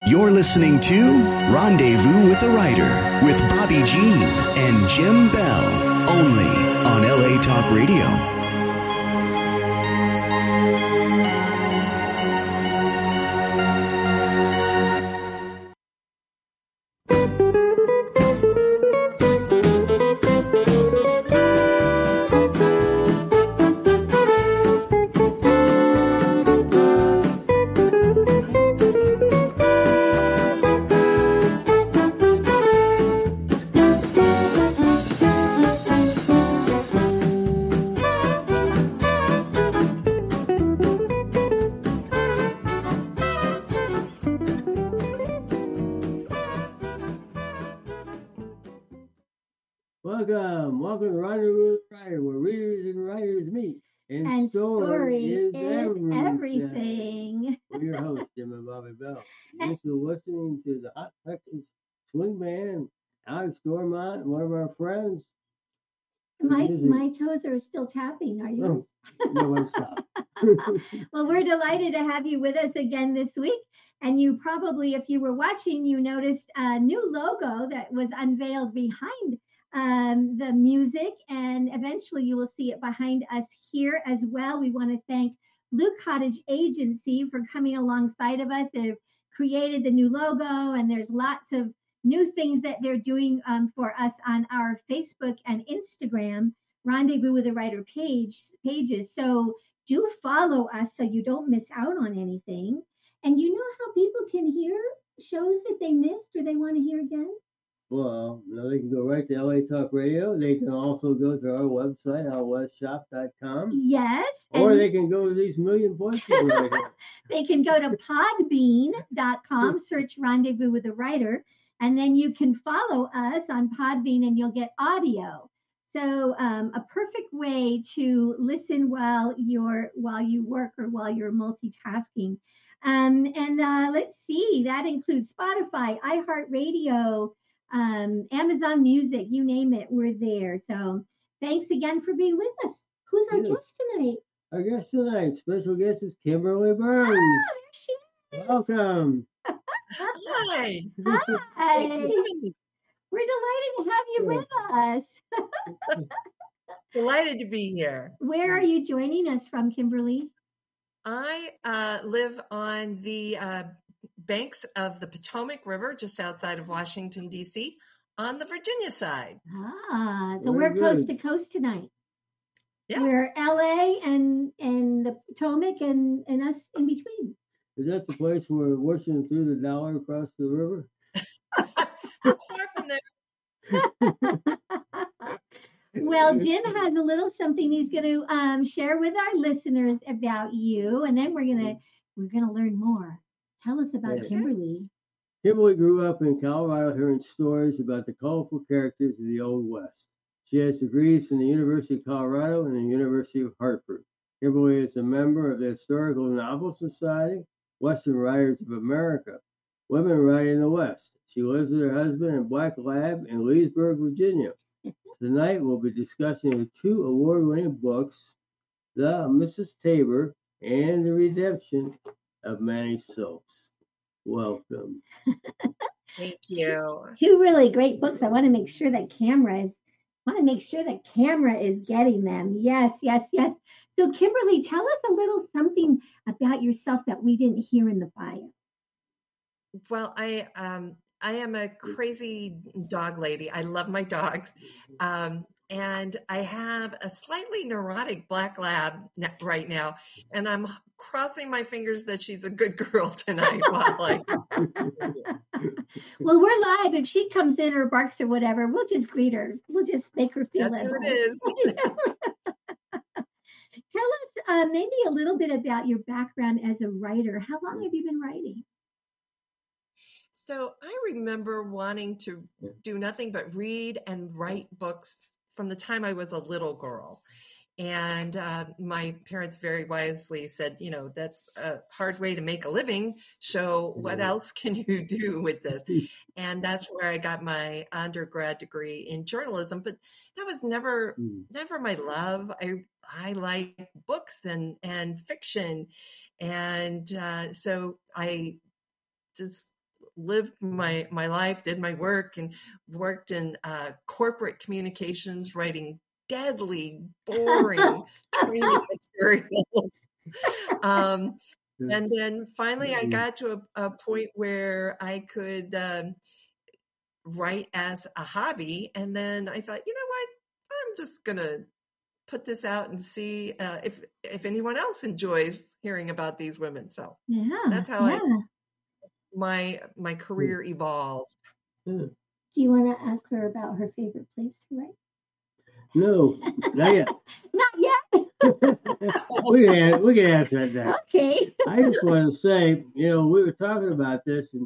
You're listening to Rendezvous with the Writer with Bobby Jean and Jim Bell, only on LA Talk Radio. Welcome to Rendezvous with the Writer, where readers and writers meet. And story is everything. We're your hosts, Jim and Bobby Bell. You're still listening to the Hot Texas Swing Band, Alex Dormont, one of our friends. My toes are still tapping. Are yours? No one stopped. Well, we're delighted to have you with us again this week. And you probably, if you were watching, you noticed a new logo that was unveiled behind the music, and eventually you will see it behind us here as well. We want to thank Blue Cottage Agency for coming alongside of us. They've created the new logo, and there's lots of new things that they're doing for us on our Facebook and Instagram Rendezvous with the Writer pages. So do follow us so you don't miss out on anything. And you know how people can hear shows that they missed or they want to hear again? Well, they can go right to LA Talk Radio. They can also go to our website, outwestshop.com. Yes. Or they can go to these million voices right here. They can go to podbean.com, search Rendezvous with the Writer, and then you can follow us on Podbean and you'll get audio. So a perfect way to listen while you work or while you're multitasking. Let's see, that includes Spotify, iHeartRadio, Amazon Music, you name it, we're there. So thanks again for being with us. Who's our guest tonight? Our guest tonight, special guest is Kimberly Burns. Oh, there she is. Welcome. Hi. Hi. We're delighted to have you with us. Delighted to be here. Where are you joining us from, Kimberly? I live on the banks of the Potomac River, just outside of Washington, D.C., on the Virginia side. So we're coast to coast tonight. Yeah. We're L.A. and the Potomac and us in between. Is that the place where Washington threw the dollar across the river? Far from there. Well, Jim has a little something he's going to share with our listeners about you, and then we're gonna learn more. Tell us about Kimberly. Kimberly grew up in Colorado hearing stories about the colorful characters of the Old West. She has degrees from the University of Colorado and the University of Hartford. Kimberly is a member of the Historical Novel Society, Western Writers of America, Women Writing in the West. She lives with her husband in Black Lab in Leesburg, Virginia. Tonight we'll be discussing the two award-winning books, The Mrs. Tabor and The Redemption of Manny Silks. Welcome. Thank you. Two really great books. I want to make sure that camera is getting them. Yes. So Kimberly, tell us a little something about yourself that we didn't hear in the bio. Well, I am a crazy dog lady. I love my dogs. And I have a slightly neurotic black lab right now. And I'm crossing my fingers that she's a good girl tonight. Well, we're live. If she comes in or barks or whatever, we'll just greet her. We'll just make her feel That's who it is. Tell us maybe a little bit about your background as a writer. How long have you been writing? So I remember wanting to do nothing but read and write books from the time I was a little girl. And my parents very wisely said, that's a hard way to make a living. So what else can you do with this? And that's where I got my undergrad degree in journalism. But that was never my love. I like books and fiction. And so I just lived my life, did my work, and worked in corporate communications, writing deadly, boring training materials. And then finally I got to a point where I could write as a hobby. And then I thought, you know what, I'm just going to put this out and see if anyone else enjoys hearing about these women. So that's how my career evolved. Do you want to ask her about her favorite place to write? No, not yet. Not yet. we can answer that. Okay. I just want to say, we were talking about this, and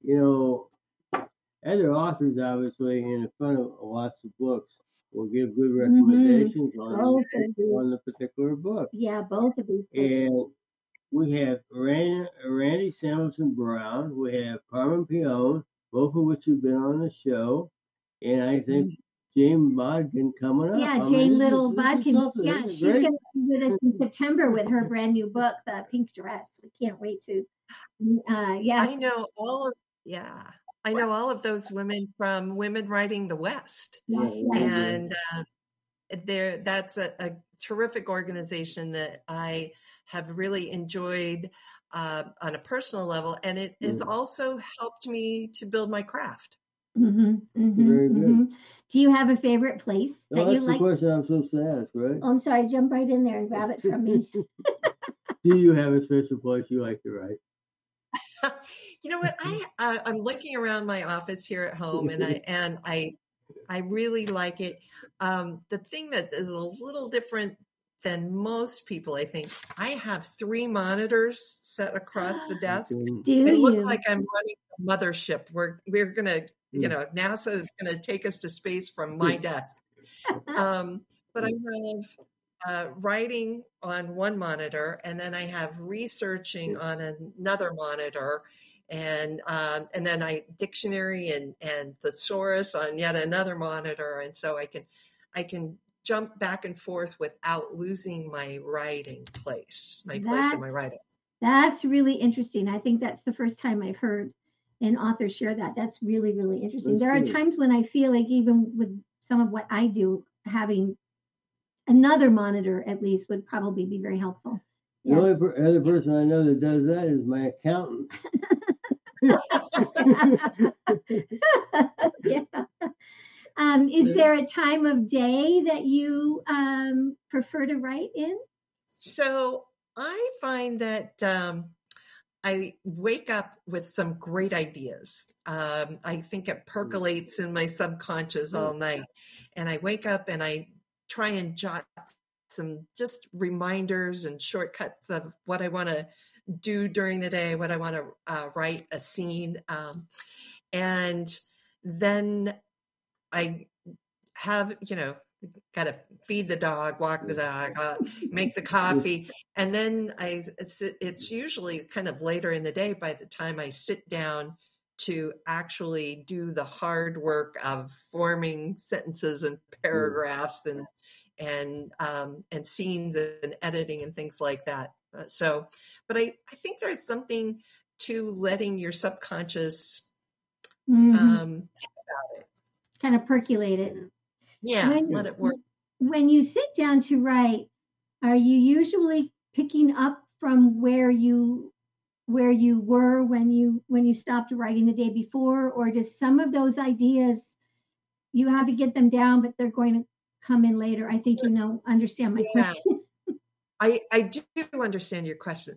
other authors, obviously, in front of lots of books, will give good recommendations on the particular book. Yeah, both of these books. And we have Randy Samuelson Brown, we have Carmen Peon, both of which have been on the show, and I think Jane Bodkin coming up. Yeah, Jane Little Bodkin. Yeah, she's going to be with us in September with her brand new book, The Pink Dress. We can't wait to. I know all of those women from Women Writing the West. And that's a terrific organization that I have really enjoyed on a personal level. And it has also helped me to build my craft. Very good. Do you have a favorite place that you like? That's the question I'm supposed to ask, right? Oh, I'm sorry. Jump right in there and grab it from me. Do you have a special place you like to write? You know what? I'm looking around my office here at home, and I really like it. The thing that is a little different than most people, I think, I have 3 monitors set across the desk. They look like I'm running a mothership. We're gonna, NASA is gonna take us to space from my desk. But I have writing on one monitor, and then I have researching on another monitor. And then dictionary and thesaurus on yet another monitor. And so I can jump back and forth without losing my writing place, place in my writing. That's really interesting. I think that's the first time I've heard an author share that. That's really, really interesting. There are times when I feel like even with some of what I do, having another monitor at least would probably be very helpful. The only other person I know that does that is my accountant. Is there a time of day that you prefer to write in? So I find that I wake up with some great ideas. I think it percolates in my subconscious all night, and I wake up and I try and jot some just reminders and shortcuts of what I want to do during the day, what I want to write a scene. And then I have, got to feed the dog, walk the dog, make the coffee. And then it's usually kind of later in the day by the time I sit down to actually do the hard work of forming sentences and paragraphs and scenes and editing and things like that. But I think there's something to letting your subconscious about it. Kind of percolate it. Yeah, let it work. When you sit down to write, are you usually picking up from where you were when you stopped writing the day before, or just some of those ideas you have to get them down, but they're going to come in later? I think understand my question. I do understand your question.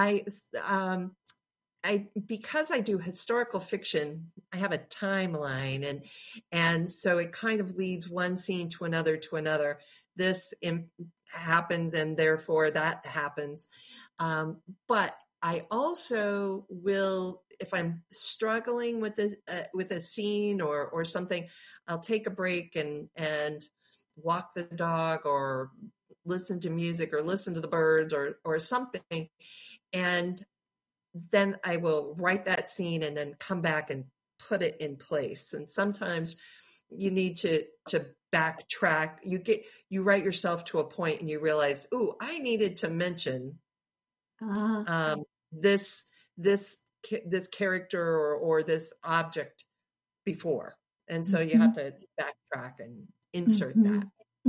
Because I do historical fiction, I have a timeline, and so it kind of leads one scene to another. This happened, and therefore that happens. But I also will, if I'm struggling with a scene or something, I'll take a break and walk the dog or listen to music or listen to the birds or something. And then I will write that scene and then come back and put it in place. And sometimes you need to backtrack. You write yourself to a point and you realize, I needed to mention this this character or this object before. And so you have to backtrack and insert that.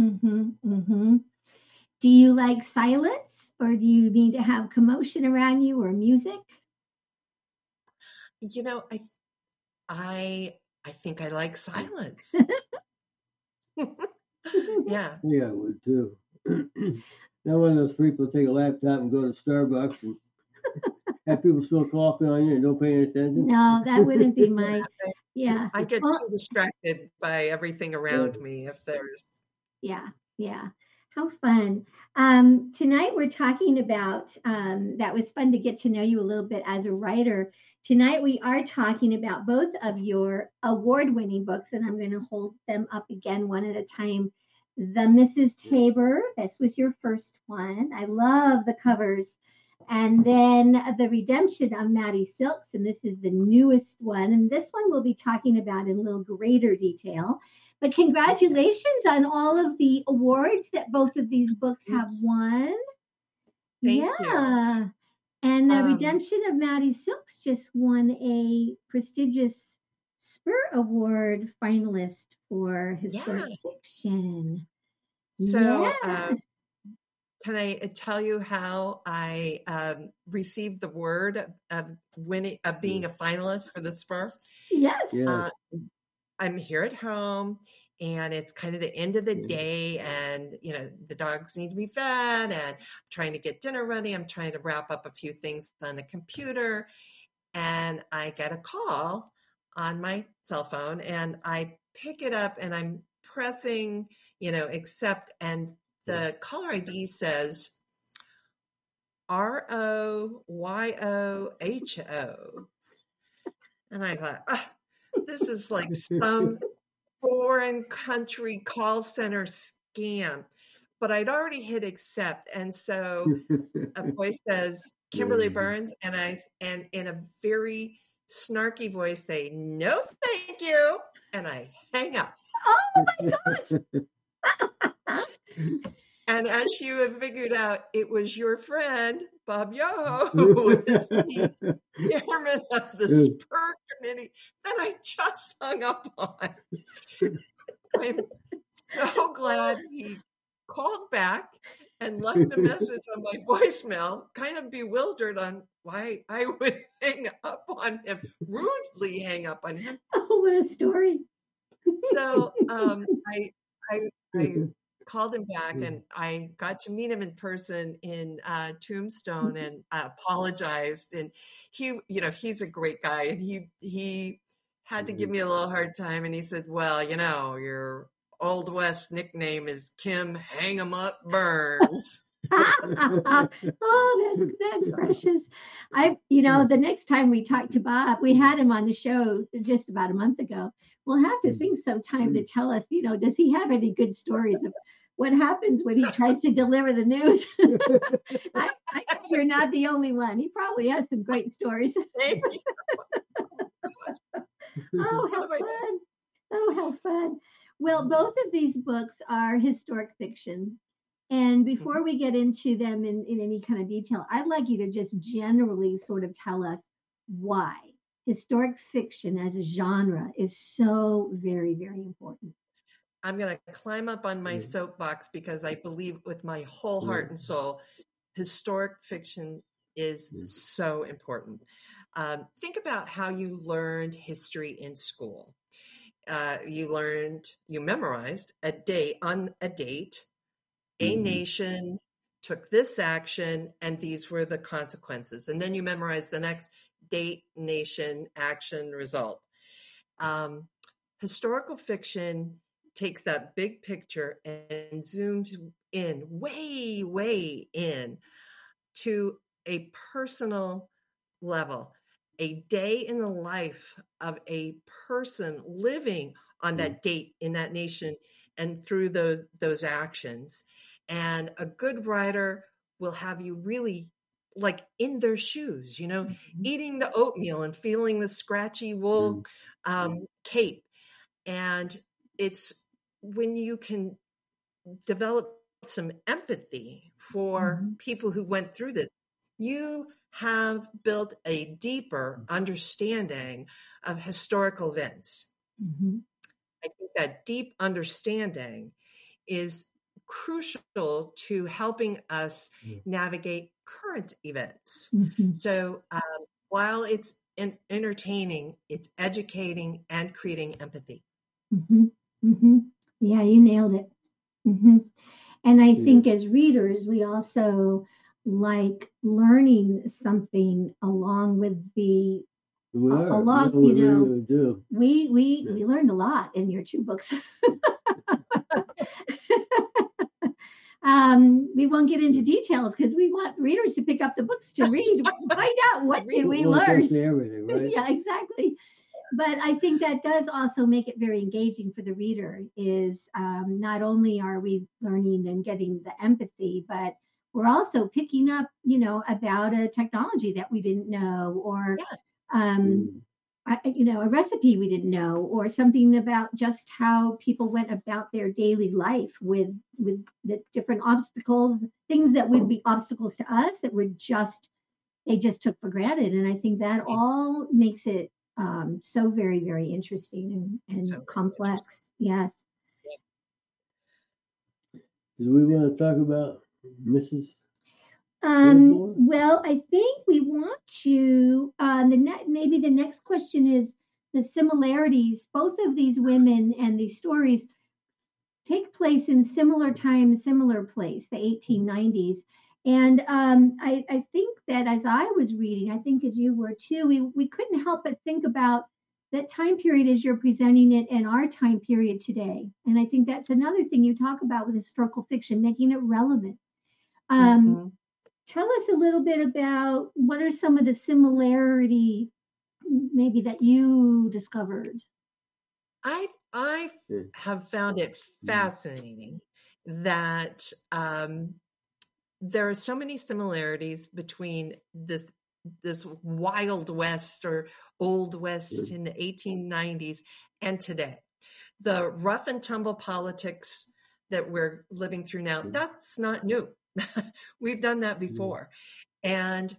Do you like silence, or do you need to have commotion around you or music? You know, I think I like silence. Yeah. Yeah, I would too. Not one of those people take a laptop and go to Starbucks and have people spill coffee on you and don't pay any attention. No, that wouldn't be my. Yeah. I get too distracted by everything around me if there's. Yeah. How fun. Tonight we're talking about, that was fun to get to know you a little bit as a writer. Tonight we are talking about both of your award-winning books, and I'm going to hold them up again one at a time. The Mrs. Tabor, this was your first one. I love the covers. And then The Redemption of Maddie Silks, and this is the newest one. And this one we'll be talking about in a little greater detail. But congratulations on all of the awards that both of these books have won. Thank you. And The Redemption of Maddie Silks just won a prestigious Spur Award finalist for historic fiction. So can I tell you how I received the word of winning, of being a finalist for the Spur? Yes. I'm here at home, and it's kind of the end of the day, and you know the dogs need to be fed, and I'm trying to get dinner ready. I'm trying to wrap up a few things on the computer, and I get a call on my cell phone, and I pick it up, and I'm pressing, accept, and the caller ID says ROYOHO, and I thought, this is like some foreign country call center scam. But I'd already hit accept. And so a voice says, Kimberly Burns, and in a very snarky voice say, no, thank you. And I hang up. Oh my gosh. And as you have figured out, it was your friend, Bob Yoho, who is the chairman of the Spur Committee that I just hung up on. I'm so glad he called back and left a message on my voicemail, kind of bewildered on why I would hang up on him, rudely hang up on him. Oh, what a story. So I called him back, and I got to meet him in person in Tombstone, and apologized. And he's a great guy, and he had to give me a little hard time. And he said, well, your Old West nickname is Kim Hang 'em Up Burns. Oh, that's precious. The next time we talk to Bob, we had him on the show just about a month ago. We'll have to think sometime to tell us, does he have any good stories of what happens when he tries to deliver the news? I you're not the only one. He probably has some great stories. Oh, how fun. Oh, how fun. Well, both of these books are historic fiction. And before we get into them in any kind of detail, I'd like you to just generally sort of tell us why historic fiction as a genre is so very, very important. I'm going to climb up on my soapbox because I believe with my whole heart and soul, historic fiction is so important. Think about how you learned history in school. You memorized a date, a nation took this action, and these were the consequences. And then you memorize the next date, nation, action, result. Historical fiction takes that big picture and zooms in, way, way in to a personal level, a day in the life of a person living on that date in that nation and through those actions. And a good writer will have you really like in their shoes, eating the oatmeal and feeling the scratchy wool cape. And it's when you can develop some empathy for people who went through this, you have built a deeper understanding of historical events. Mm-hmm. I think that deep understanding is crucial to helping us navigate current events. Mm-hmm. So while it's entertaining, it's educating and creating empathy. Mm-hmm. Mm-hmm. Yeah, you nailed it. Mm-hmm. And I think as readers, we also like learning something along with the We are. along. We really do. We learned a lot in your 2 books. We won't get into details because we want readers to pick up the books to read, find out what did we learn. Everything, right? Yeah, exactly. But I think that does also make it very engaging for the reader. Is not only are we learning and getting the empathy, but we're also picking up, about a technology that we didn't know, or a recipe we didn't know, or something about just how people went about their daily life with the different obstacles, things that would be obstacles to us that were they just took for granted. And I think that all makes it so very, very interesting and so complex. Yes. Do we want to talk about Mrs. Well, I think we want to. Maybe the next question is the similarities. Both of these women and these stories take place in similar time, similar place, the 1890s. And I think that as I was reading, I think as you were too, we couldn't help but think about that time period as you're presenting it in our time period today. And I think that's another thing you talk about with historical fiction, making it relevant. Tell us a little bit about what are some of the similarities maybe that you discovered. I have found it fascinating that there are so many similarities between this Wild West or Old West in the 1890s and today. The rough and tumble politics that we're living through now, that's not new. We've done that before. And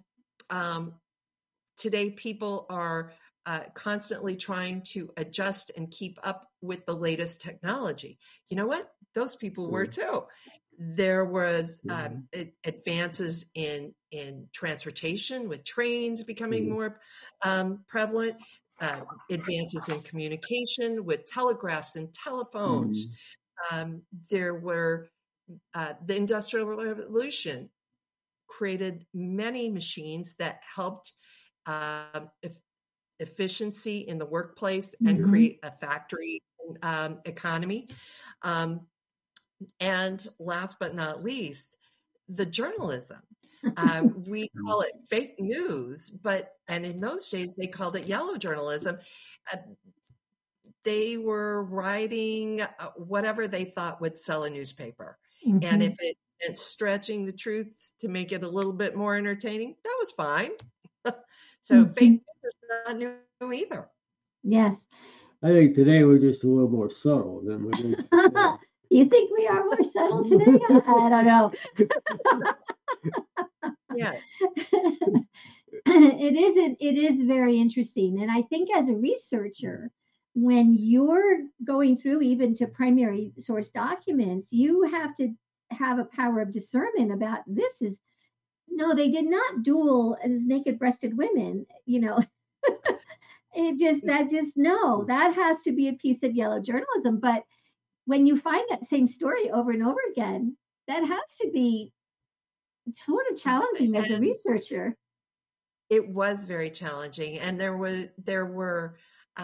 today people are constantly trying to adjust and keep up with the latest technology. You know what? Those people were too. There was advances in transportation, with trains becoming more prevalent, advances in communication with telegraphs and telephones. There were the Industrial Revolution created many machines that helped efficiency in the workplace and create a factory economy. And last but not least, the journalism. We call it fake news, and in those days they called it yellow journalism. They were writing whatever they thought would sell a newspaper. And if it meant stretching the truth to make it a little bit more entertaining, that was fine. So fake news is not new either. Yes. I think today we're just a little more subtle than we were. You think we are more subtle today? I don't know. Yeah. It is very interesting. And I think as a researcher, when you're going through even to primary source documents, you have to have a power of discernment about no, they did not duel as naked-breasted women, that has to be a piece of yellow journalism. But when you find that same story over and over again, that has to be sort of challenging as a researcher. It was very challenging. And there were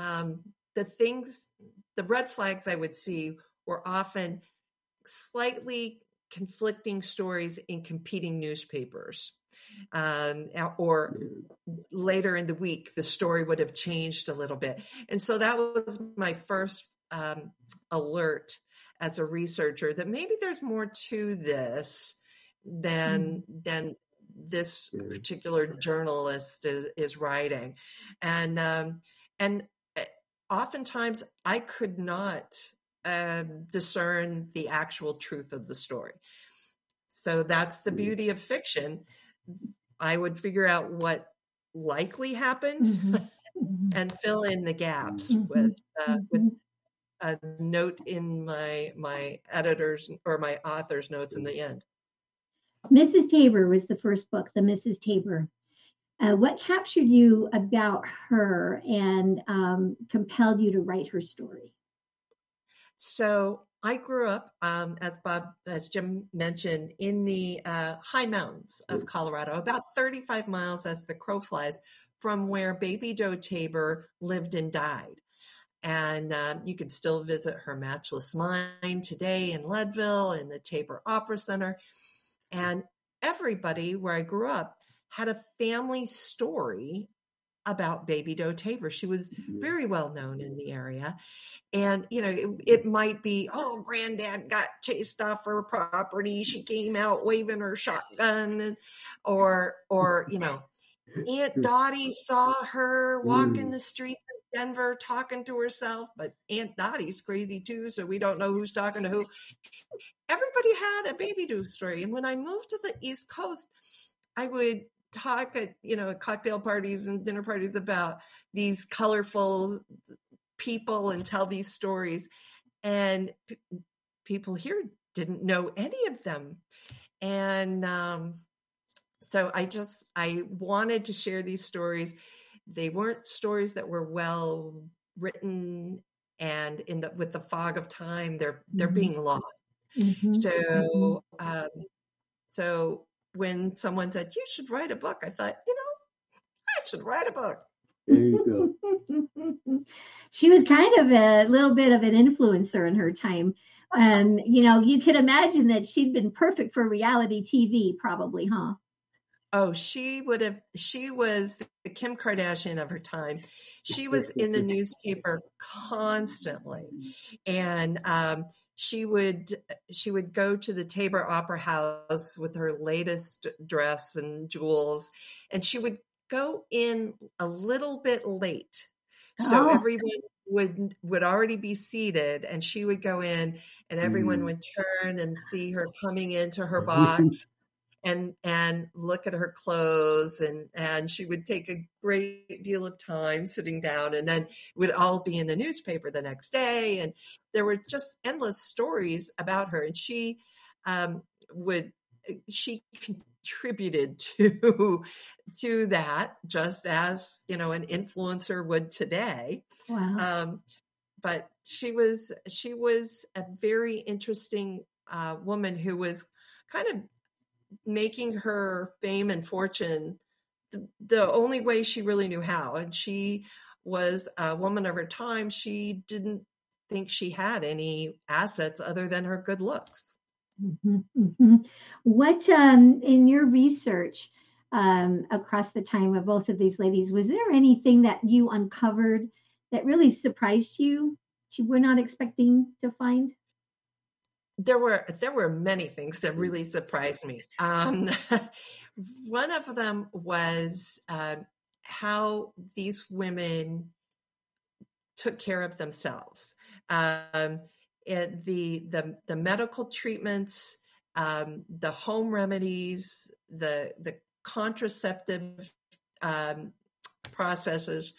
the red flags I would see were often slightly conflicting stories in competing newspapers. Or later in the week, the story would have changed a little bit. And so that was my first alert as a researcher that maybe there's more to this than this particular journalist is writing. And oftentimes I could not discern the actual truth of the story. So that's the beauty of fiction. I would figure out what likely happened and fill in the gaps with a note in my editor's or my author's notes in the end. Mrs. Tabor was the first book, the Mrs. Tabor. What captured you about her and compelled you to write her story? So I grew up, as Jim mentioned, in the high mountains of Colorado, about 35 miles as the crow flies from where Baby Doe Tabor lived and died. And you can still visit her matchless mine today in Leadville, in the Tabor Opera Center. And everybody where I grew up had a family story about Baby Doe Tabor. She was very well known in the area. And, it might be, oh, granddad got chased off her property. She came out waving her shotgun. Or Aunt Dottie saw her walking the street in Denver talking to herself, but Aunt Dottie's crazy too, so we don't know who's talking to who. Everybody had a Baby Doe story. And when I moved to the East Coast, I would talk at, cocktail parties and dinner parties about these colorful people and tell these stories. And people here didn't know any of them. And so I wanted to share these stories. They weren't stories that were well written, and with the fog of time, they're being lost. So when someone said, you should write a book, I thought, I should write a book. There you go. She was kind of a little bit of an influencer in her time. You could imagine that she'd been perfect for reality TV, probably, huh? Oh, she was the Kim Kardashian of her time. She was in the newspaper constantly. And she would go to the Tabor Opera House with her latest dress and jewels, and she would go in a little bit late. So everyone would already be seated, and she would go in, and everyone would turn and see her coming into her box and look at her clothes, and she would take a great deal of time sitting down, and then it would all be in the newspaper the next day. And there were just endless stories about her, and she contributed to that, just as an influencer would today. Wow. But she was a very interesting woman who was kind of making her fame and fortune the only way she really knew how. And she was a woman of her time. She didn't think she had any assets other than her good looks. What, in your research across the time of both of these ladies, was there anything that you uncovered that really surprised you, that you were not expecting to find? There were many things that really surprised me. One of them was how these women took care of themselves. The medical treatments, the home remedies, the contraceptive processes,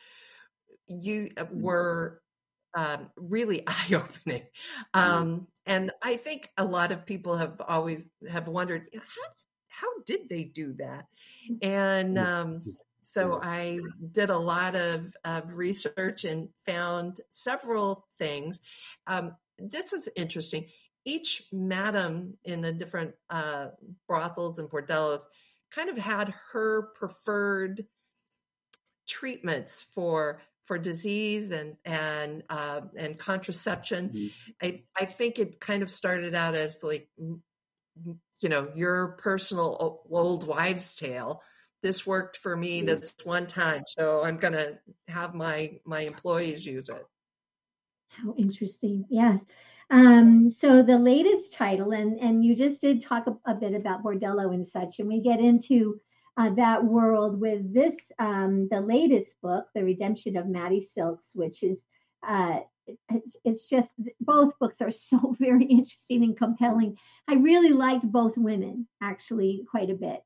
were really eye-opening. And I think a lot of people have wondered, how did they do that? And so I did a lot of research and found several things. This is interesting. Each madam in the different brothels and bordellos kind of had her preferred treatments for disease and contraception. I think it kind of started out as like, your personal old wives' tale. This worked for me this one time, so I'm going to have my employees use it. How interesting. Yes. So the latest title, and you just did talk a bit about Bordello and such, and we get into that world with this, the latest book, The Redemption of Maddie Silks, which is, it's just, both books are so very interesting and compelling. I really liked both women, actually, quite a bit.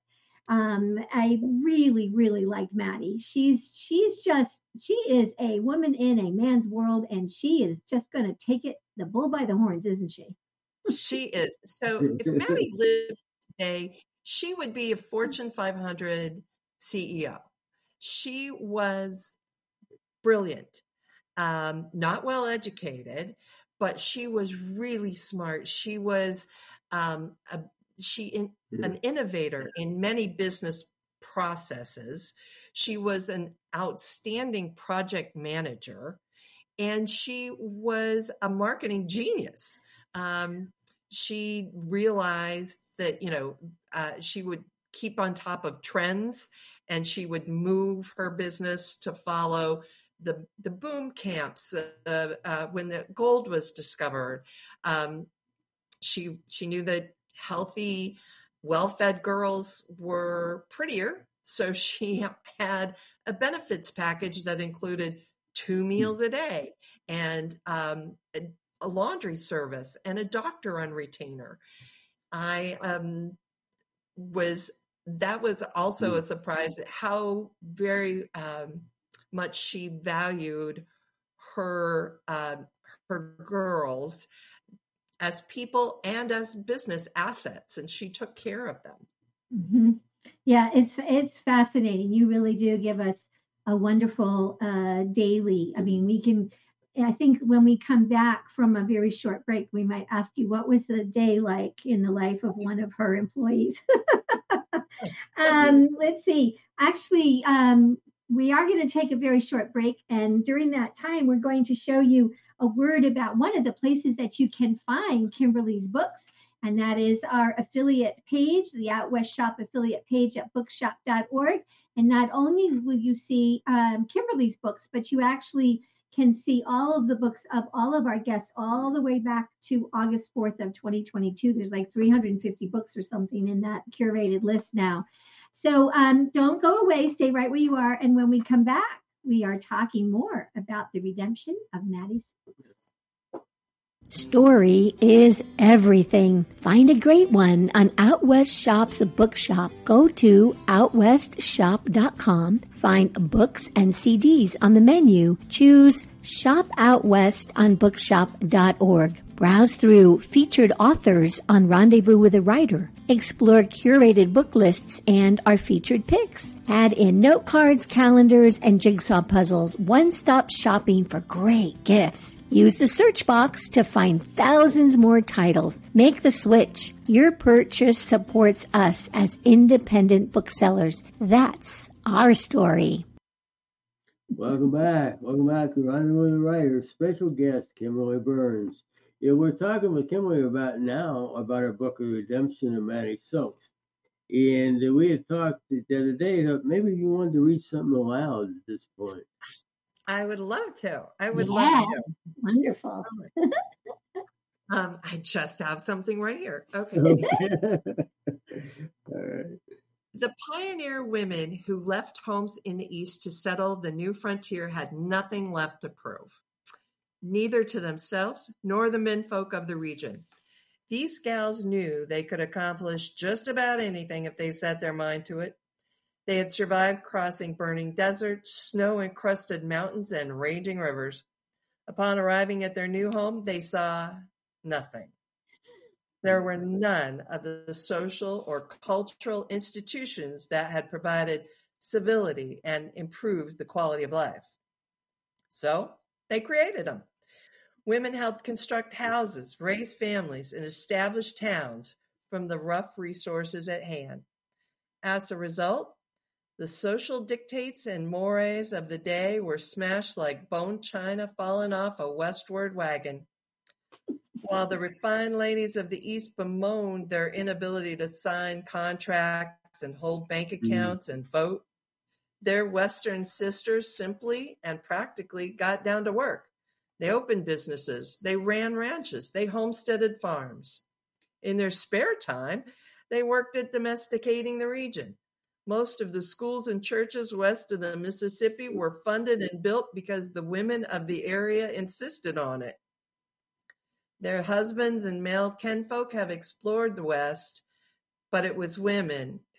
I really, really liked Maddie. She is a woman in a man's world, and she is just going to take it the bull by the horns, isn't she? She is. So if Maddie lived today, she would be a Fortune 500 CEO. She was brilliant, not well educated, but she was really smart. She was an innovator in many business processes. She was an outstanding project manager, and she was a marketing genius. She realized that, she would keep on top of trends, and she would move her business to follow the boom camps when the gold was discovered. She knew that healthy, well-fed girls were prettier, so she had a benefits package that included 2 meals a day and a laundry service and a doctor on retainer. That was also a surprise at how very much she valued her girls as people and as business assets, and she took care of them. Mm-hmm. Yeah, it's fascinating. You really do give us a wonderful daily. I mean, I think when we come back from a very short break, we might ask you, what was the day like in the life of one of her employees? Let's see. Actually, we are going to take a very short break. And during that time, we're going to show you a word about one of the places that you can find Kimberly's books. And that is our affiliate page, the Out West Shop affiliate page at bookshop.org. And not only will you see Kimberly's books, but you actually can see all of the books of all of our guests all the way back to August 4th of 2022. There's like 350 books or something in that curated list now. So don't go away. Stay right where you are. And when we come back, we are talking more about the redemption of Maddie's books. Story is everything. Find a great one on Out West Shop's bookshop. Go to outwestshop.com. Find books and CDs on the menu. Choose Shop Out West on bookshop.org. Browse through featured authors on Rendezvous with a Writer. Explore curated book lists and our featured picks. Add in note cards, calendars, and jigsaw puzzles. One-stop shopping for great gifts. Use the search box to find thousands more titles. Make the switch. Your purchase supports us as independent booksellers. That's our story. Welcome back. Welcome back to Rendezvous with a Writer. Special guest, Kimberly Burns. Yeah, we're talking with Kimberly about her book, The Redemption of Maddie Stokes. And we had talked the other day that maybe you wanted to read something aloud at this point. I would love to. Love to. Wonderful. I just have something right here. Okay. All right. The pioneer women who left homes in the East to settle the new frontier had nothing left to prove, neither to themselves nor the menfolk of the region. These gals knew they could accomplish just about anything if they set their mind to it. They had survived crossing burning deserts, snow-encrusted mountains, and raging rivers. Upon arriving at their new home, they saw nothing. There were none of the social or cultural institutions that had provided civility and improved the quality of life. So they created them. Women helped construct houses, raise families, and establish towns from the rough resources at hand. As a result, the social dictates and mores of the day were smashed like bone china falling off a westward wagon. While the refined ladies of the East bemoaned their inability to sign contracts and hold bank accounts and vote, their Western sisters simply and practically got down to work. They opened businesses, they ran ranches, they homesteaded farms. In their spare time, they worked at domesticating the region. Most of the schools and churches west of the Mississippi were funded and built because the women of the area insisted on it. Their husbands and male kinfolk have explored the West, but it was women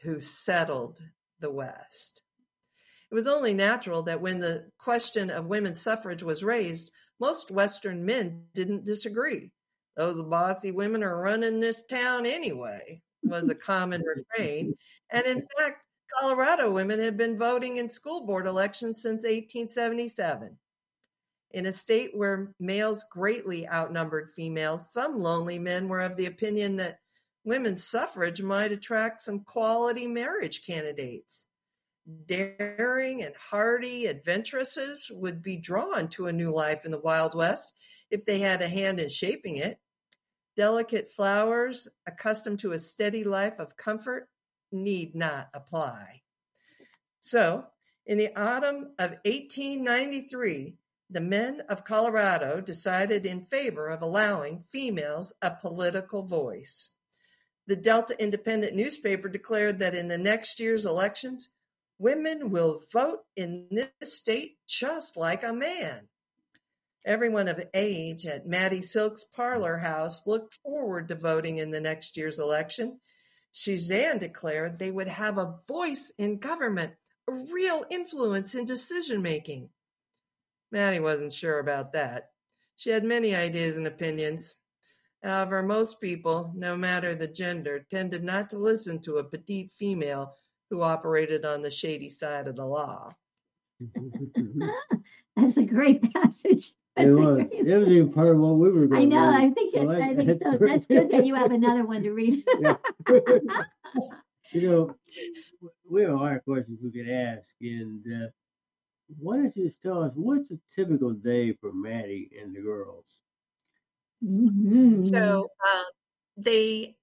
who settled the West. It was only natural that when the question of women's suffrage was raised, most Western men didn't disagree. Those bossy women are running this town anyway, was a common refrain. And in fact, Colorado women had been voting in school board elections since 1877. In a state where males greatly outnumbered females, some lonely men were of the opinion that women's suffrage might attract some quality marriage candidates. Daring and hardy adventuresses would be drawn to a new life in the Wild West if they had a hand in shaping it. Delicate flowers, accustomed to a steady life of comfort, need not apply. So, in the autumn of 1893, the men of Colorado decided in favor of allowing females a political voice. The Delta Independent newspaper declared that in the next year's elections, women will vote in this state just like a man. Everyone of age at Mattie Silk's parlor house looked forward to voting in the next year's election. Suzanne declared they would have a voice in government, a real influence in decision-making. Mattie wasn't sure about that. She had many ideas and opinions. However, most people, no matter the gender, tended not to listen to a petite female who operated on the shady side of the law. That's a great passage. It was even part of what we were going to I know. read. I think so. That's good that you have another one to read. Yeah. We have a lot of questions we could ask, and why don't you just tell us what's a typical day for Mattie and the girls? Mm-hmm. So they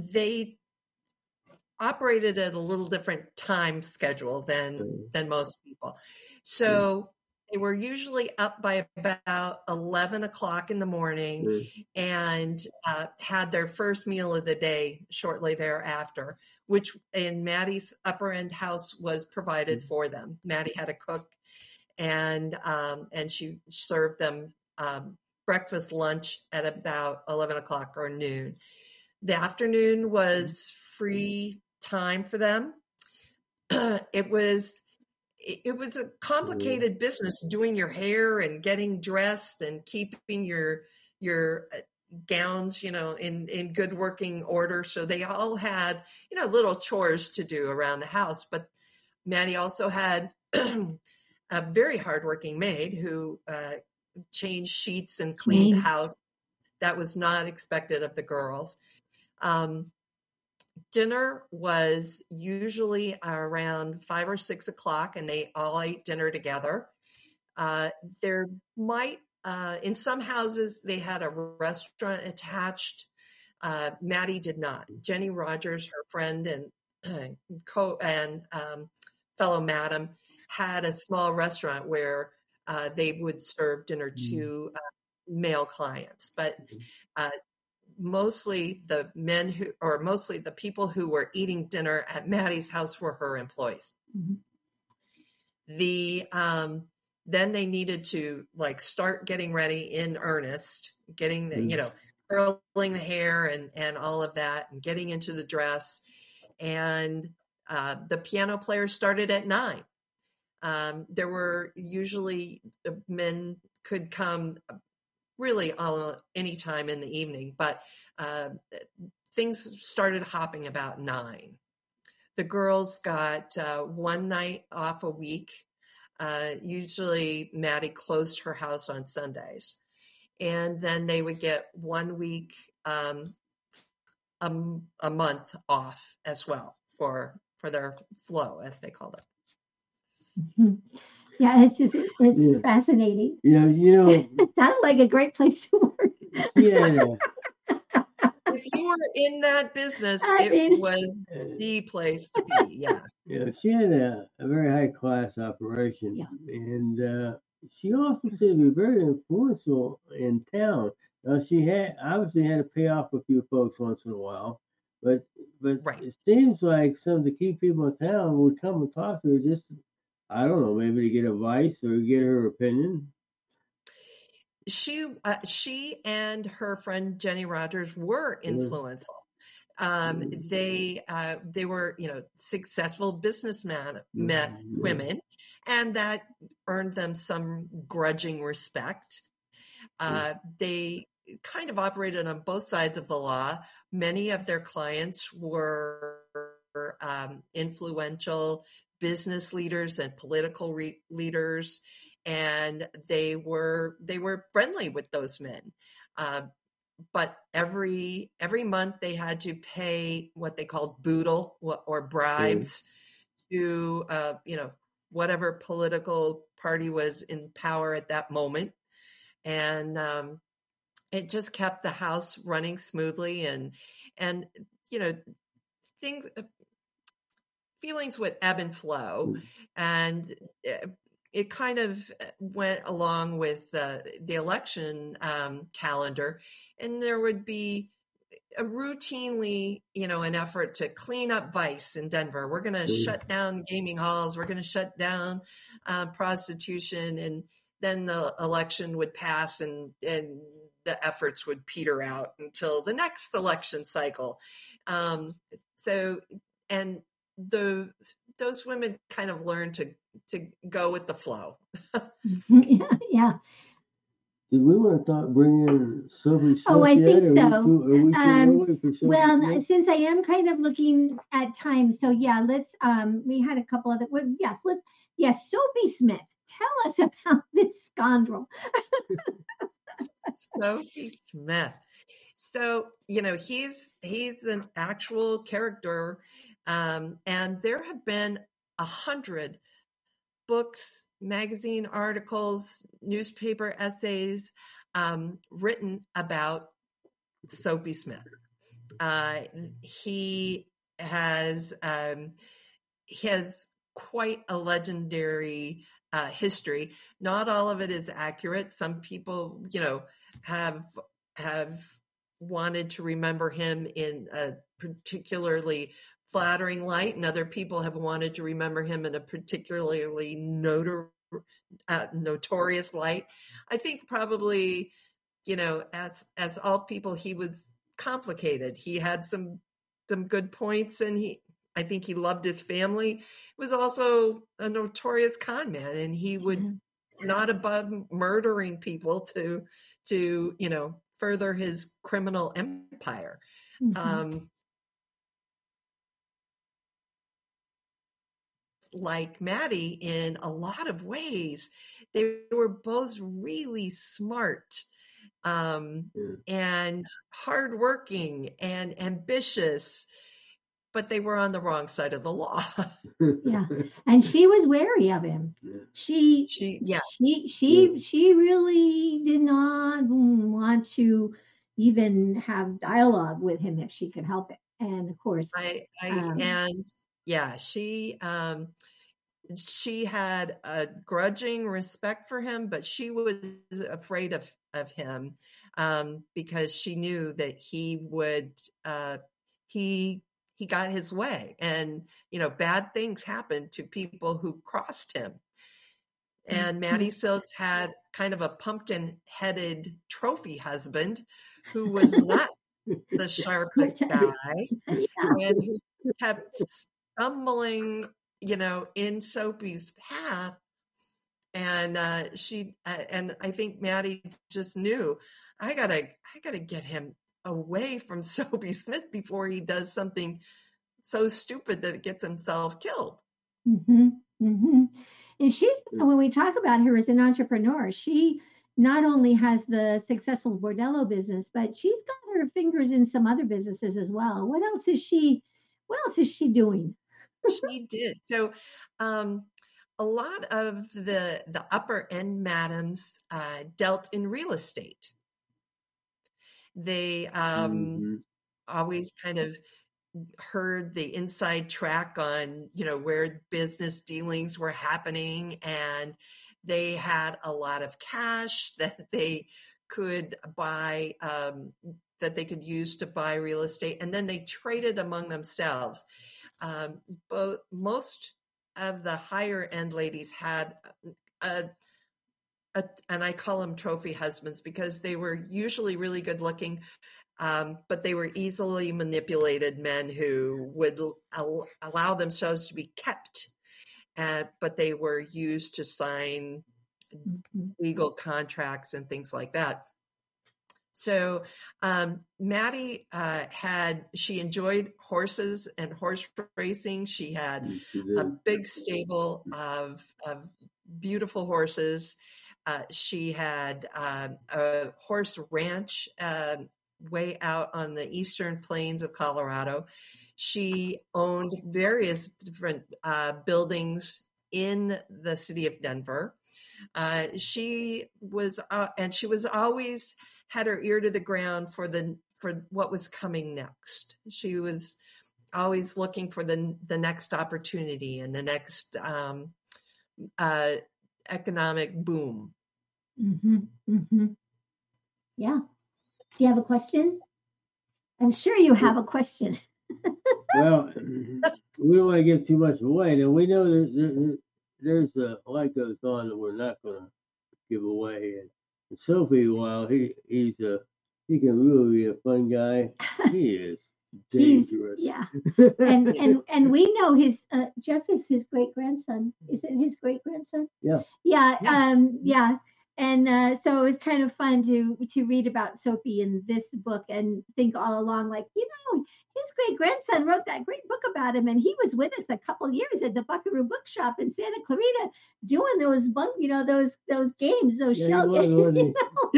operated at a little different time schedule than most people. So they were usually up by about 11 o'clock in the morning and had their first meal of the day shortly thereafter, which in Mattie's upper end house was provided for them. Mattie had a cook, and she served them breakfast, lunch at about 11 o'clock or noon. The afternoon was free time for them. It was a complicated business, doing your hair and getting dressed and keeping your gowns, in good working order. So they all had, little chores to do around the house. But Mattie also had a very hardworking maid who changed sheets and cleaned the house. That was not expected of the girls. Dinner was usually around 5 or 6 o'clock, and they all ate dinner together. There might, in some houses, they had a restaurant attached. Mattie did not. Jenny Rogers, her friend and fellow madam, had a small restaurant where they would serve dinner to male clients, but mostly the people who were eating dinner at Mattie's house were her employees. Mm-hmm. Then they needed to start getting ready in earnest, getting the, curling the hair and all of that, and getting into the dress. And the piano player started at 9. There were usually men could come really any time in the evening, but things started hopping about 9. The girls got one night off a week. Usually Mattie closed her house on Sundays, and then they would get 1 week, a month off as well for their flow, as they called it. Mm-hmm. Yeah, it's fascinating. It sounded like a great place to work. Yeah. If you were in that business, it was the place to be. Yeah. Yeah, she had a very high class operation, and she also seemed to be very influential in town. She obviously had to pay off a few folks once in a while, but right. It seems like some of the key people in town would come and talk to her just, I don't know, maybe to get advice or get her opinion. She and her friend Jenny Rogers were influential. They were, successful businessmen, women, and that earned them some grudging respect. They kind of operated on both sides of the law. Many of their clients were influential business leaders and political leaders, and they were friendly with those men. But every month they had to pay what they called boodle or bribes to whatever political party was in power at that moment, and it just kept the house running smoothly, and feelings would ebb and flow, and it kind of went along with the election calendar, and there would be routinely, an effort to clean up vice in Denver. We're going to shut down gaming halls. We're going to shut down prostitution, and then the election would pass, and the efforts would peter out until the next election cycle. Those women kind of learned to go with the flow. Yeah. Did we want to bring in Sophie Smith? Oh, I think so. Are we too early for Sophie Smith? Since I am kind of looking at time, so yeah, let's. We had a couple of Sophie Smith. Tell us about this scoundrel. Sophie Smith. So he's an actual character, and there have been 100 books, magazine articles, newspaper essays written about Soapy Smith. He has quite a legendary history. Not all of it is accurate. Some people, have wanted to remember him in a particularly flattering light, and other people have wanted to remember him in a particularly notorious light. I think probably, as all people, he was complicated. He had some good points, and I think he loved his family. He was also a notorious con man, and he would not above murdering people to further his criminal empire. Like Maddie, in a lot of ways, they were both really smart and hardworking and ambitious, but they were on the wrong side of the law. Yeah, and she was wary of him. She really did not want to even have dialogue with him if she could help it. And of course, she had a grudging respect for him, but she was afraid of him because she knew that he would he got his way, and bad things happened to people who crossed him. And Maddie Silks had kind of a pumpkin-headed trophy husband who was not the sharpest guy, and who kept stumbling, in Soapy's path. And and I think Maddie just knew, I gotta get him away from Soapy Smith before he does something so stupid that it gets himself killed. And when we talk about her as an entrepreneur, she not only has the successful bordello business, but she's got her fingers in some other businesses as well. What else is she doing? She did. So a lot of the upper end madams dealt in real estate. They always kind of heard the inside track on, where business dealings were happening, and they had a lot of cash that they could buy, that they could use to buy real estate, and then they traded among themselves. Most of the higher end ladies had and I call them trophy husbands because they were usually really good looking, but they were easily manipulated men who would allow themselves to be kept, but they were used to sign legal contracts and things like that. So Maddie she enjoyed horses and horse racing. She had a big stable of beautiful horses. She had a horse ranch way out on the eastern plains of Colorado. She owned various different buildings in the city of Denver. She was always had her ear to the ground for what was coming next. She was always looking for the next opportunity and the next economic boom. Mm-hmm. Mm-hmm. Yeah. Do you have a question? I'm sure you have a question. Well, we don't want to give too much away. Now, we know there's a lot goes on that we're not going to give away. And Sophie, while he can really be a fun guy, he is dangerous. And we know his Jeff is his great grandson. Is it his great grandson? Yeah. Yeah. And so it was kind of fun to read about Sophie in this book and think all along, like, his great grandson wrote that great book about him, and he was with us a couple years at the Buckaroo Bookshop in Santa Clarita doing those games, those shell games.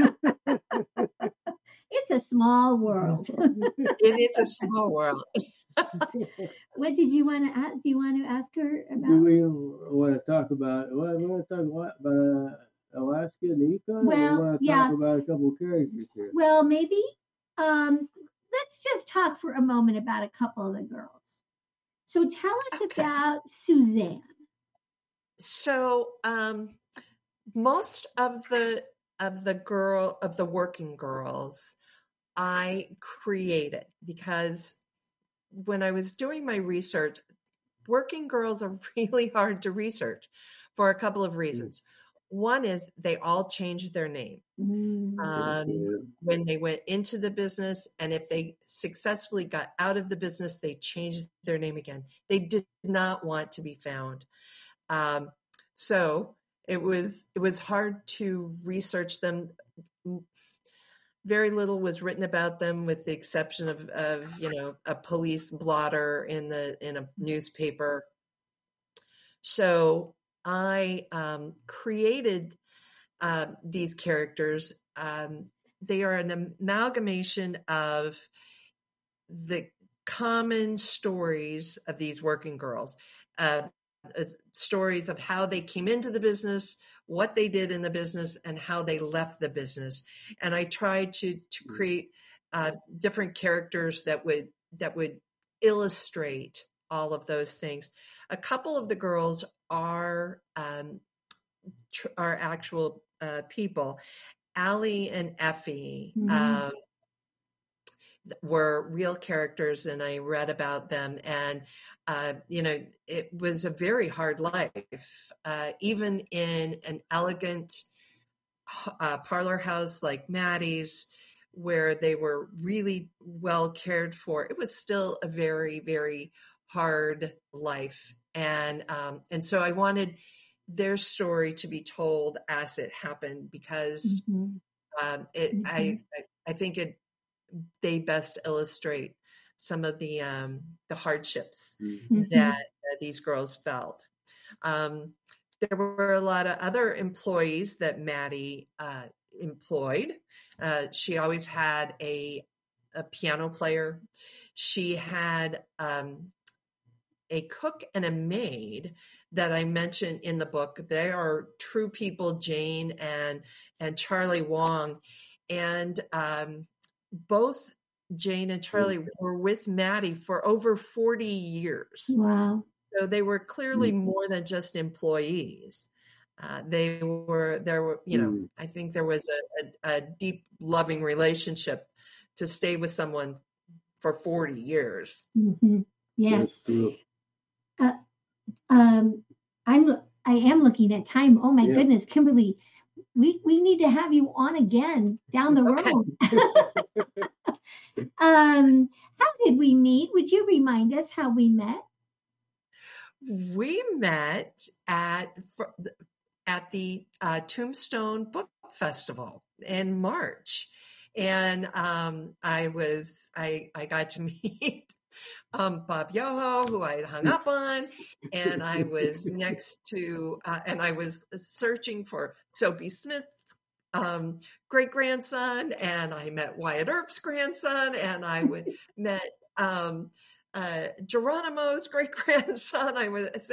It's a small world. It is a small world. What did you want to ask? Do you want to ask her about? Do we want to talk about? Well, we want to talk about Alaska and the Yukon. Well, we want to talk about a couple of characters here. Well, maybe. Let's just talk for a moment about a couple of the girls. So tell us about Suzanne. So most of the working girls I created, because when I was doing my research, working girls are really hard to research for a couple of reasons. One is they all changed their name when they went into the business, and if they successfully got out of the business, they changed their name again. They did not want to be found. So it was hard to research them. Very little was written about them, with the exception of a police blotter in a newspaper. So I created these characters. They are an amalgamation of the common stories of these working girls, stories of how they came into the business, what they did in the business, and how they left the business. And I tried to create different characters that would illustrate all of those things. A couple of the girls are actual people. Allie and Effie were real characters, and I read about them. And it was a very hard life, even in an elegant parlor house like Maddie's, where they were really well cared for. It was still a very, very hard life. And so I wanted their story to be told as it happened, because I think they best illustrate some of the hardships that these girls felt. There were a lot of other employees that Maddie employed. She always had a piano player. She had a cook and a maid that I mentioned in the book. They are true people, Jane and Charlie Wong. And both Jane and Charlie were with Maddie for over 40 years. Wow. So they were clearly more than just employees. There were, I think there was a deep, loving relationship to stay with someone for 40 years. Mm-hmm. Yes. I am looking at time. Oh my goodness, Kimberly, we need to have you on again down the road. How did we meet? Would you remind us how we met? We met at the Tombstone Book Festival in March, and I got to meet Bob Yoho, who I had hung up on, and I was next to and I was searching for Soapy Smith's great grandson, and I met Wyatt Earp's grandson, and I met Geronimo's great grandson. I was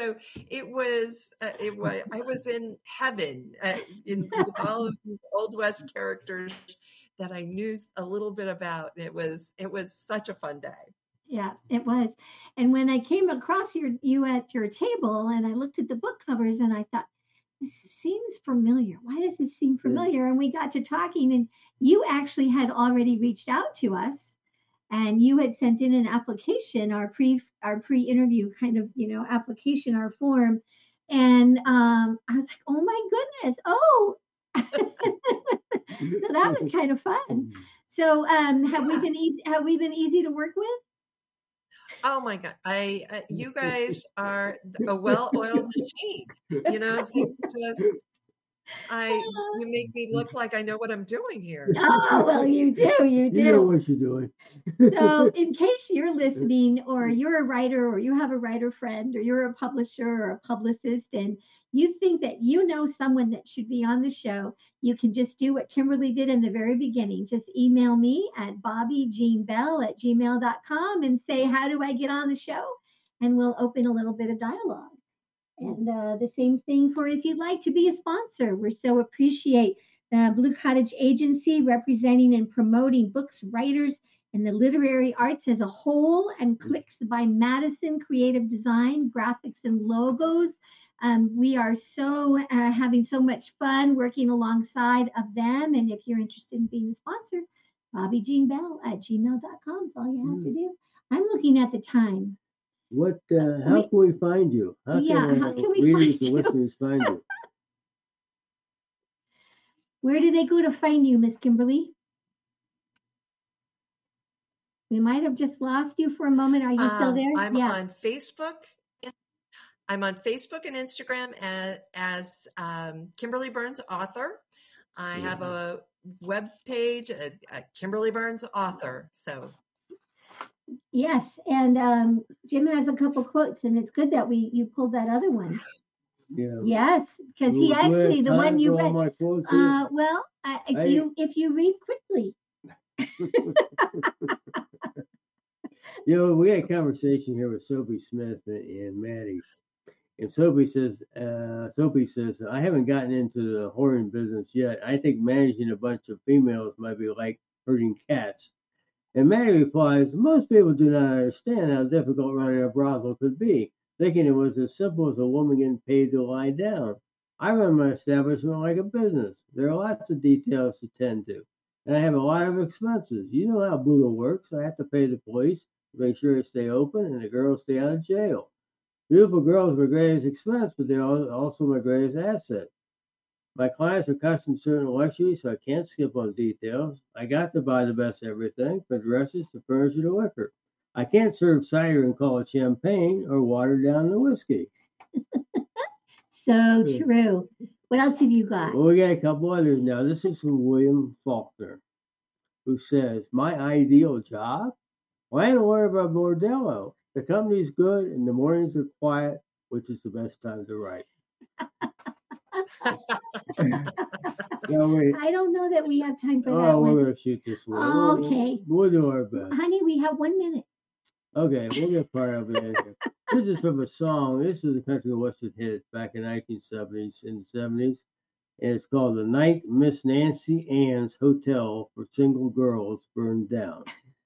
in heaven with all of these Old West characters that I knew a little bit about. It was such a fun day. Yeah, it was. And when I came across you at your table and I looked at the book covers and I thought, this seems familiar. Why does this seem familiar? And we got to talking, and you actually had already reached out to us, and you had sent in an application, our pre-interview kind of, application, our form. And I was like, oh my goodness. Oh, so that was kind of fun. So have we been easy to work with? Oh my God! You guys are a well-oiled machine. Things you make me look like I know what I'm doing here. Oh, well, you do. You know what you're doing. So in case you're listening, or you're a writer, or you have a writer friend, or you're a publisher or a publicist, and you think that you know someone that should be on the show, you can just do what Kimberly did in the very beginning. Just email me at bobbyjeanbell@gmail.com and say, how do I get on the show? And we'll open a little bit of dialogue. And the same thing for if you'd like to be a sponsor. We so appreciate the Blue Cottage Agency representing and promoting books, writers, and the literary arts as a whole, and Clicks by Madison Creative Design, graphics and logos. We are so having so much fun working alongside of them. And if you're interested in being a sponsor, bobbyjeanbell@gmail.com is all you have to do. I'm looking at the time. What? How can we find you? How can we readers and listeners find you? Where do they go to find you, Miss Kimberly? We might have just lost you for a moment. Are you still there? I'm on Facebook. I'm on Facebook and Instagram as Kimberly Burns Author. I have a web page, Kimberly Burns Author. So. Yes, and Jim has a couple quotes, and it's good that you pulled that other one. Yeah. Yes, because he actually the one you read. Well, if you read quickly. We had a conversation here with Soapy Smith and Maddie, and Soapy says, I haven't gotten into the whoring business yet. I think managing a bunch of females might be like herding cats. And Maddie replies, most people do not understand how difficult running a brothel could be, thinking it was as simple as a woman getting paid to lie down. I run my establishment like a business. There are lots of details to tend to, and I have a lot of expenses. You know how Buddha works. I have to pay the police to make sure they stay open and the girls stay out of jail. Beautiful girls are my greatest expense, but they're also my greatest asset. My clients are accustomed to certain luxuries, so I can't skip on details. I got to buy the best everything, from dresses to furniture to liquor. I can't serve cider and call it champagne or water down the whiskey. So true. What else have you got? Well, we got a couple others now. This is from William Faulkner, who says, my ideal job? Well, I don't worry about Bordello. The company's good and the mornings are quiet, which is the best time to write. I don't know that we have time for that one. Oh, we're going to shoot this one. Okay. We'll do our best. Honey, we have 1 minute. Okay, we'll get part of it in here. This is from a song. This is a country western hit back in the 1970s, and it's called The Night Miss Nancy Ann's Hotel for Single Girls Burned Down.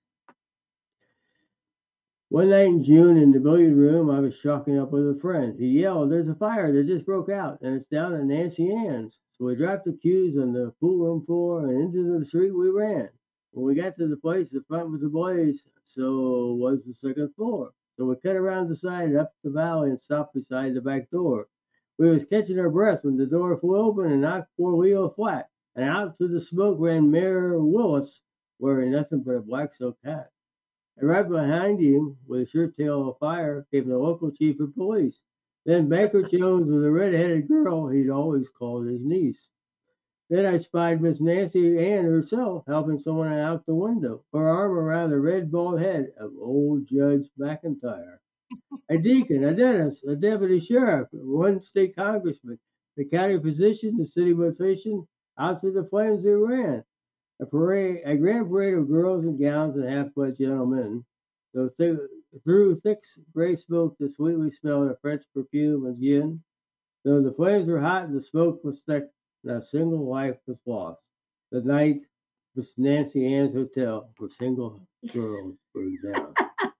One night in June in the billiard room, I was chalking up with a friend. He yelled, there's a fire that just broke out, and it's down at Nancy Ann's. So we dropped the cues on the pool room floor, and into the street we ran. When we got to the place, the front was ablaze, so was the second floor. So we cut around the side, up the valley, and stopped beside the back door. We was catching our breath when the door flew open and knocked poor Leo flat. And out through the smoke ran Mayor Willis, wearing nothing but a black silk hat. And right behind him, with a shirt tail of fire, came the local chief of police. Then Banker Jones was a red-headed girl he'd always called his niece. Then I spied Miss Nancy Ann herself helping someone out the window, her arm around the red bald head of old Judge McIntyre. A deacon, a dentist, a deputy sheriff, one state congressman, the county physician, the city mortician, out to the flames they ran. A grand parade of girls in gowns and half-butt gentlemen. Through thick gray smoke that sweetly smelled of French perfume and gin. Though the flames were hot and the smoke was thick, not a single life was lost. The night Miss Nancy Ann's hotel where single girls burned down.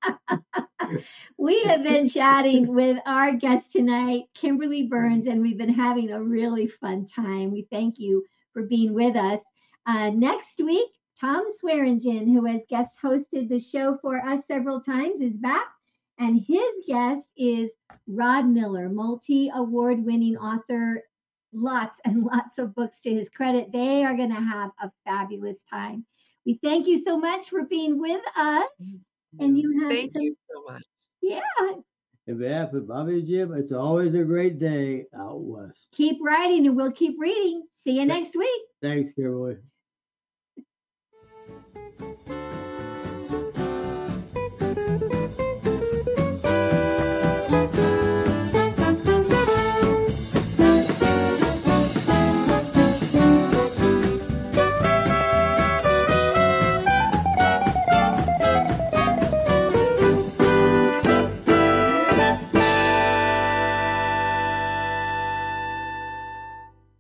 We have been chatting with our guest tonight, Kimberly Burns, and we've been having a really fun time. We thank you for being with us. Next week, Tom Swearingen, who has guest hosted the show for us several times, is back. And his guest is Rod Miller, multi-award winning author, lots and lots of books to his credit. They are going to have a fabulous time. We thank you so much for being with us. And you have Thank you so much. Yeah. On behalf of Bobby and Jim, it's always a great day out west. Keep writing and we'll keep reading. See you next week. Thanks, Kimberly.